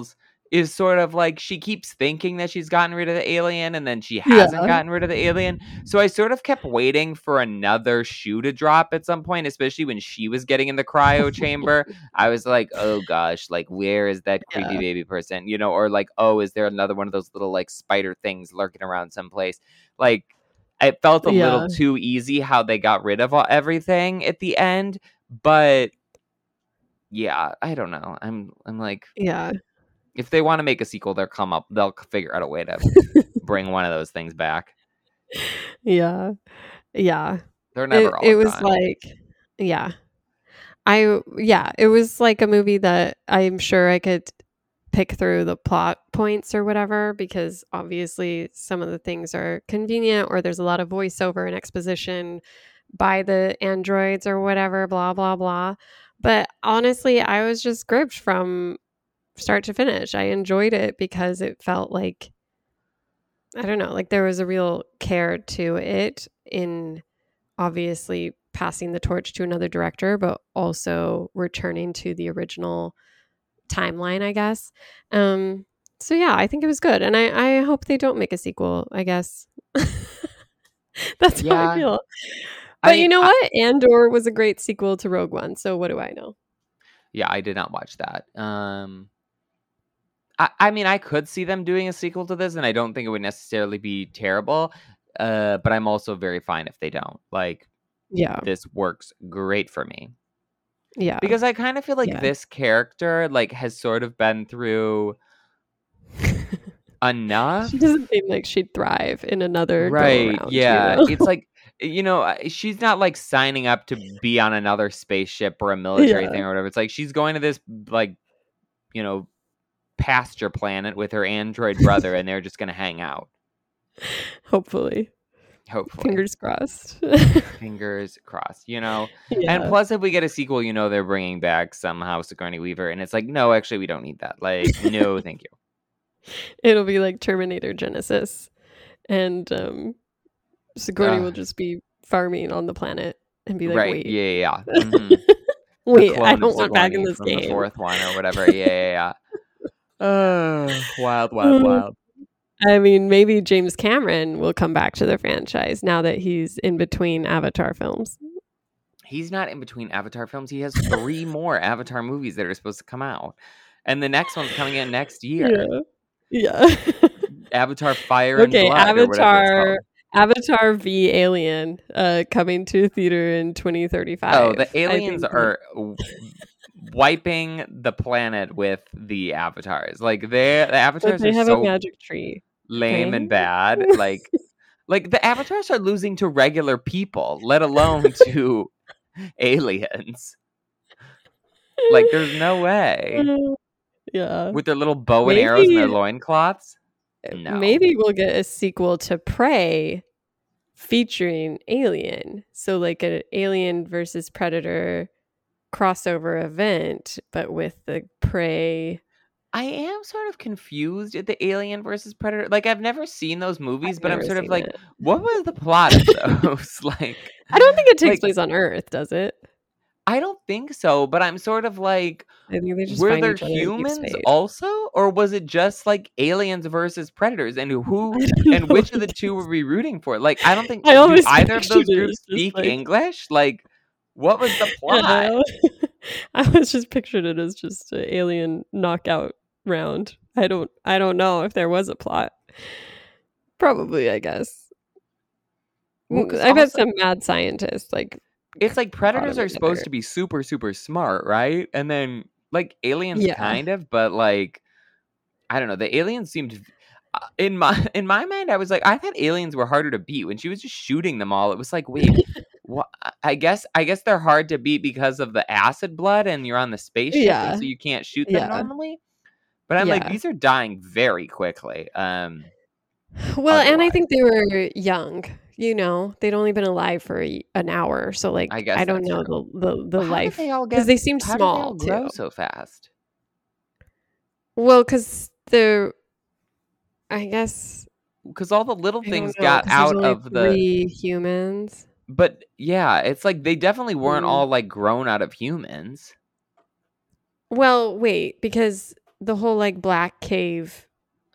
is sort of like she keeps thinking that she's gotten rid of the alien and then she hasn't Yeah. gotten rid of the alien. So I sort of kept waiting for another shoe to drop at some point, especially when she was getting in the cryo chamber. I was like, oh gosh, like where is that creepy Yeah. baby person? You know, or like, oh, is there another one of those little like spider things lurking around someplace? Like it felt a Yeah. little too easy how they got rid of all, everything at the end, but yeah, I don't know. I'm I'm like, Yeah. if they want to make a sequel, they'll come up, they'll figure out a way to bring one of those things back. Yeah. Yeah. They're never It all it was gone. like, yeah. I yeah, it was like a movie that I'm sure I could pick through the plot points or whatever, because obviously some of the things are convenient or there's a lot of voiceover and exposition by the androids or whatever, blah blah blah. But honestly, I was just gripped from start to finish. I enjoyed it because it felt like, I don't know, like there was a real care to it in obviously passing the torch to another director, but also returning to the original timeline, I guess. Um, so yeah, I think it was good. And I, I hope they don't make a sequel, I guess. That's how I Yeah. feel. I But mean, you know I- what? Andor was a great sequel to Rogue One. So what do I know? yeah, I did not watch that. Um, I, I mean, I could see them doing a sequel to this, and I don't think it would necessarily be terrible. Uh, but I'm also very fine if they don't. Like, Yeah. this works great for me. Yeah. Because I kind of feel like Yeah. this character like has sort of been through enough. She doesn't seem like she'd thrive in another Right, go around. yeah. You know? It's like, you know, uh, she's not like signing up to be on another spaceship or a military Yeah. thing or whatever. It's like she's going to this like, you know, pasture planet with her android brother and they're just going to hang out. Hopefully. Hopefully. Fingers crossed. Fingers crossed, you know. Yeah. And plus, if we get a sequel, you know, they're bringing back somehow Sigourney Weaver. And it's like, no, actually, we don't need that. Like, no, thank you. It'll be like Terminator Genesis. And um, Sigourney Ugh. will just be farming on the planet and be like, Right, wait, yeah, yeah, yeah. Mhm. wait, The I clone of don't want back in Sigourney this from the game. fourth one or whatever. Yeah, yeah, yeah. Uh, wild, wild, wild. I mean, maybe James Cameron will come back to the franchise now that he's in between Avatar films. He's not in between Avatar films. He has three more Avatar movies that are supposed to come out. And the next one's coming in next year. Yeah. yeah. Avatar Fire okay, and Blood. or whatever it's Avatar called. Avatar v Alien uh, coming to theater in twenty thirty-five. Oh, the aliens I think are w- wiping the planet with the avatars. Like they, the but avatars they are have so a magic tree. lame okay? and bad. Like, like the avatars are losing to regular people, let alone to aliens. Like, there's no way. Yeah. With their little bow and arrows and their Maybe- loincloths. No. Maybe we'll get a sequel to Prey featuring Alien. So like an Alien versus Predator crossover event, but with the Prey. I am sort of confused at the Alien versus Predator. Like, I've never seen those movies, I've but I'm never sort of seen like, it. what was the plot of those? Like, I don't think it takes like- place on Earth, does it? I don't think so, but I'm sort of like, I think they just were find there each other in deep humans space. also, or was it just like aliens versus predators? And who I don't and know which of the either. two were we rooting for? Like, I don't think I do always either of those pictured it groups as just, speak like- English. Like, what was the plot? Yeah. I was just pictured it as just an alien knockout round. I don't I don't know if there was a plot. Probably, I guess. Well, 'cause I bet also- some mad scientists like It's like predators it are supposed together. to be super, super smart, right? And then like aliens, Yeah. kind of, but like I don't know. The aliens seemed uh, in my in my mind. I was like, I thought aliens were harder to beat. When she was just shooting them all, it was like, wait, what? I guess I guess they're hard to beat because of the acid blood, and you're on the spaceship, Yeah. and so you can't shoot them Yeah. normally. But I'm like, Yeah. these are dying very quickly. Um, Well, and I otherwise. think they were young. You know, they'd only been alive for a, an hour, so like I I, guess don't that's know true. the the, the But how did life they all because get? they seemed How did they all small grow too. so fast? Well, because the I guess Because all the little I don't things know, got 'cause there's out only of the. three humans. But yeah, it's like they definitely weren't Mm. all like grown out of humans. Well, wait, because the whole like black cave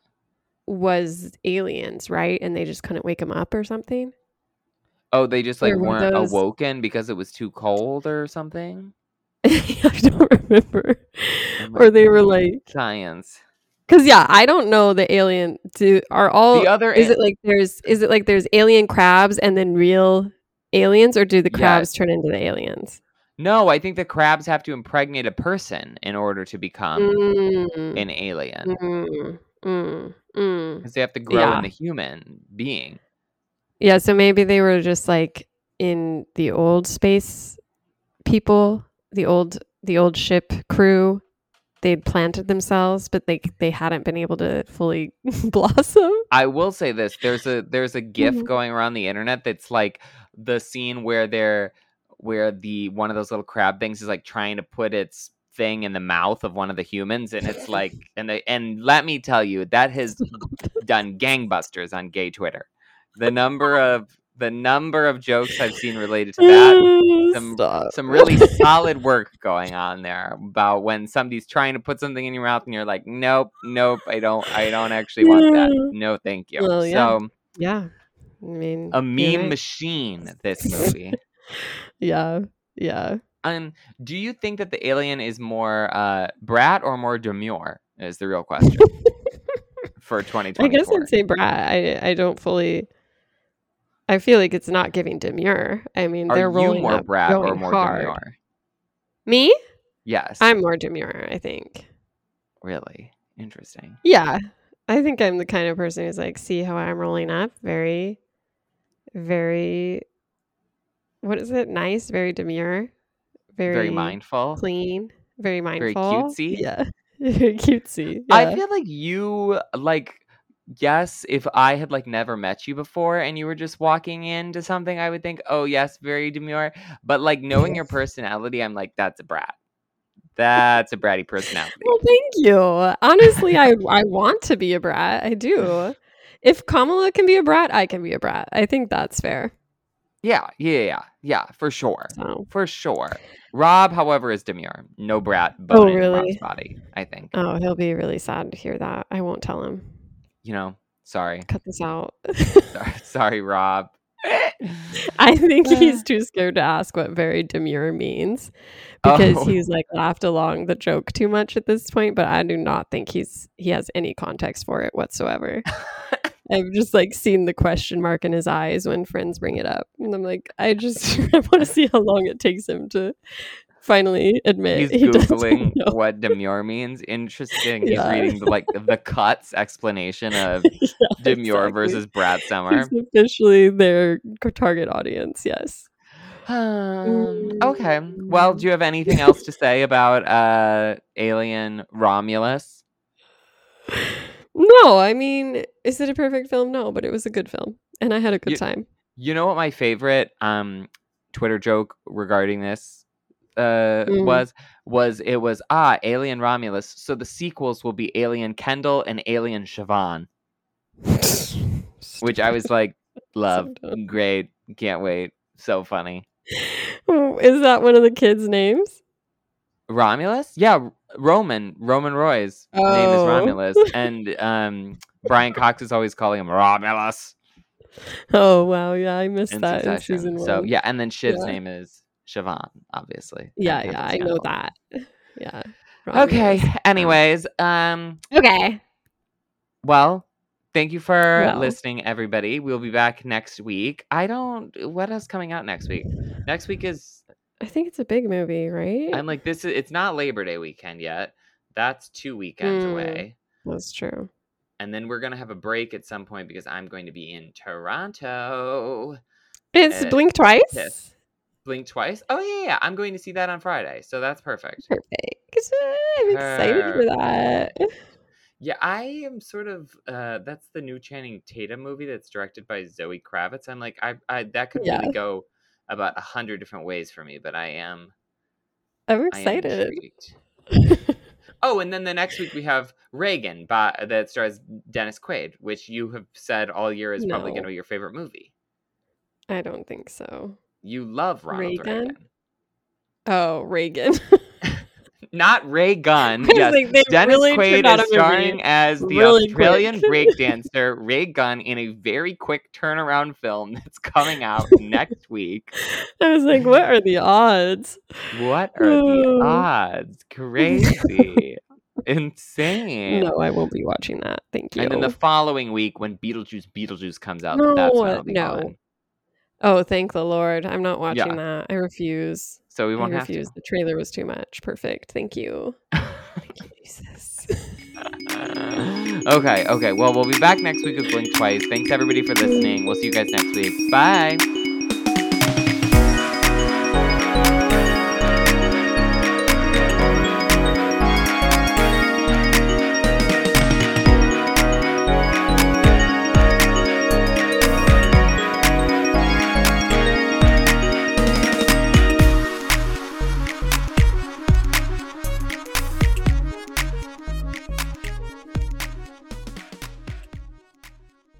was aliens, right? And they just couldn't wake them up or something. Oh, they just like Or were weren't those? awoken because it was too cold or something? I don't remember. Oh Or my they were like, science. because yeah, I don't know the alien. Do are all? The other Is a- it like there's? Is it like there's alien crabs and then real aliens, or do the crabs Yes. turn into the aliens? No, I think the crabs have to impregnate a person in order to become Mm, an alien. mm, mm, mm. Because they have to grow Yeah. in the human being. Yeah, so maybe they were just like in the old space people, the old the old ship crew. They'd planted themselves, but they they hadn't been able to fully blossom. I will say this: there's a there's a GIF Mhm. going around the internet that's like the scene where they're where the one of those little crab things is like trying to put its thing in the mouth of one of the humans, and it's like and they and let me tell you that has done gangbusters on gay Twitter. The number of the number of jokes I've seen related to that. Some Stop. some really solid work going on there about when somebody's trying to put something in your mouth and you're like, nope, nope, I don't, I don't actually want that. No, thank you. Well, yeah. So Yeah. I mean, a you're meme right. machine. This movie. Yeah. Yeah. Um, do you think that the alien is more uh, brat or more demure? Is the real question for twenty I twenty-four. guess I'd say brat. I I don't fully. I feel like it's not giving demure. I mean, Are they're you rolling more up, brat or going more hard. demure? Me? Yes. I'm more demure, I think. Really interesting. Yeah. I think I'm the kind of person who's like, see how I'm rolling up? Very, very, what is it? Nice, very demure, very, Very mindful. clean, very Very mindful. cutesy. Yeah. Very cutesy. I Yeah. feel like you like yes, if I had like never met you before and you were just walking into something, I would think, oh yes, very demure. But like knowing your personality, I'm like, that's a brat. That's a bratty personality. Well, thank you. Honestly, I I want to be a brat. I do. If Kamala can be a brat, I can be a brat. I think that's fair. Yeah, yeah, yeah, yeah, for sure. So, For sure. Rob, however, is demure. No brat bone oh in Rob's really? body, I think. Oh, he'll be really sad to hear that. I won't tell him. You know, sorry. Cut this out. Sorry, sorry Rob. I think he's too scared to ask what very demure means because Oh. he's like laughed along the joke too much at this point, but I do not think he's he has any context for it whatsoever. I've just like seen the question mark in his eyes when friends bring it up. And I'm like, I just I want to see how long it takes him to finally admit He's he doesn't Googling know. what demure means. Interesting. He's Yeah. reading the, like the Cuts explanation of Yeah, demure exactly. versus Brad Summer. He's officially their c- target audience. Yes. Um, okay. Well, do you have anything else to say about uh, Alien Romulus? No, I mean, is it a perfect film? No, but it was a good film, and I had a good You- time. You know what my favorite um, Twitter joke regarding this uh, Mm. was? Was it was ah Alien Romulus? So the sequels will be Alien Kendall and Alien Siobhan, which I was like, love, dumb. great, can't wait, so funny. Oh, is that one of the kids' names? Romulus? Yeah, R- Roman. Roman Roy's name is Oh. Romulus, and um, Brian Cox is always calling him Romulus Oh wow, yeah, I missed in that in succession. season So one. yeah, and then Shiv's Yeah. name is Siobhan, obviously. Yeah, and yeah, Kendall's I know Kendall. that. Yeah. Okay. Romulus. Anyways, um, Okay. well, thank you for Well. listening, everybody. We'll be back next week. I don't. What else coming out next week? Next week is. I think it's a big movie, right? I'm like this. Is it's not Labor Day weekend yet. That's two weekends Mm. away. That's true. And then we're going to have a break at some point because I'm going to be in Toronto. It's Uh, Blink Twice. Yes. Blink Twice? Oh, yeah, yeah. I'm going to see that on Friday. So that's perfect. Perfect. I'm excited for that. Yeah, I am sort of, uh, that's the new Channing Tatum movie that's directed by Zoe Kravitz. I'm like, I, I that could Yeah. really go about a hundred different ways for me, but I am, I'm I am excited. intrigued. Oh, and then the next week we have Reagan by, that stars Dennis Quaid, which you have said all year is probably No. going to be your favorite movie. I don't think so. You love Ronald Reagan? Reagan. Oh, Reagan. not Ray Gunn. I was Yes, like, they Dennis really Quaid turned out is a movie starring as the really Australian quick. breakdancer Ray Gunn in a very quick turnaround film that's coming out next week. I was like, what are the odds? What are the Oh. odds? Crazy. Insane. No, I won't be watching that. Thank you. And then the following week, when Beetlejuice Beetlejuice comes out, No, that's when it'll be no. on. Oh, thank the Lord. I'm not watching Yeah. that. I refuse. So we I won't have refuse. to. The trailer was too much. Perfect. Thank you. Thank you, Jesus. Okay, okay. Well, we'll be back next week with Blink Twice. Thanks everybody for listening. We'll see you guys next week. Bye.